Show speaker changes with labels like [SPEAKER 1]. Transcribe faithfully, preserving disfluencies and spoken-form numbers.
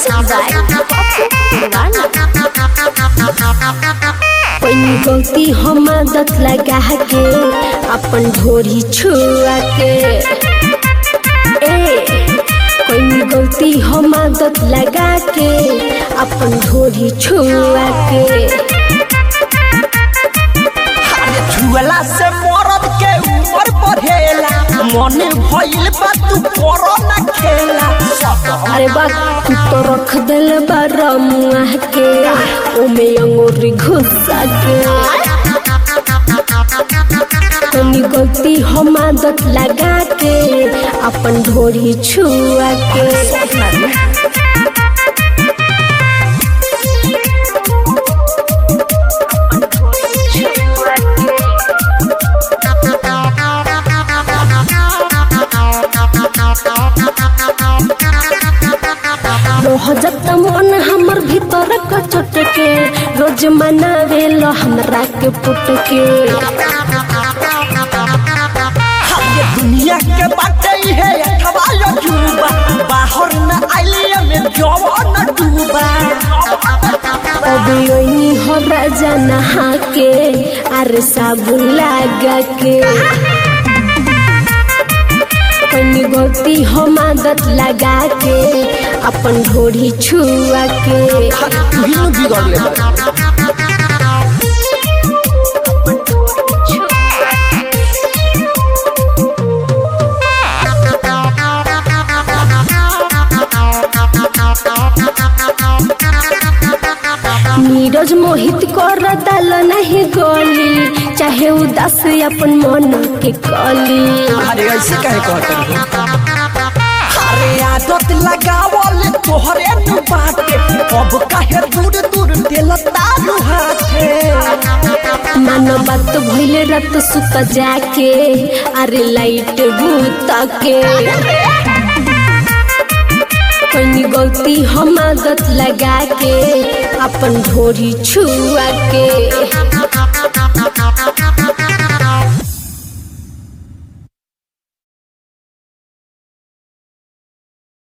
[SPEAKER 1] कोई गलती हम आदत लगा के अपन ढोरी छुआ के ए कोई गलती हम आदत लगा के अपन ढोरी छुआ के
[SPEAKER 2] छुअला से मरद के ऊपर बढ़ेला मन भइल बा तू करो ना खेला।
[SPEAKER 1] अरे बा तू तो रख दिल बारा मुआ के ओमे अंगूरी घुसा के कोई गलती हम आदत लगा के अपन ढोरी छुआ के जब मन हमर भीतर कचट के रोज मनावे लो हमरा के पुट के
[SPEAKER 2] ये दुनिया के बाटे है अठवा जुबा बाहर न आइलिए में जवान डूबा
[SPEAKER 1] अभी ओनी हो राजा नहा के अरे साबुन लगा के कोई गलती हम आदत लगा के अपन ढोरी छुआ के
[SPEAKER 2] बिगड़ ले
[SPEAKER 1] नीरज मोहित कर डाल नहीं गोली चाहे उदास अपन मन के कली।
[SPEAKER 2] अरे ऐसे कहे कहते अरे आदत लगावल तोहरे नु बाटे अब काहे दूर दूर दिल तारू हाथे
[SPEAKER 1] मानो बात भइले रात सुत जाके अरे लाइट भूत के कोई गलती हम आदत लगा के अपन ढोरी छुआ के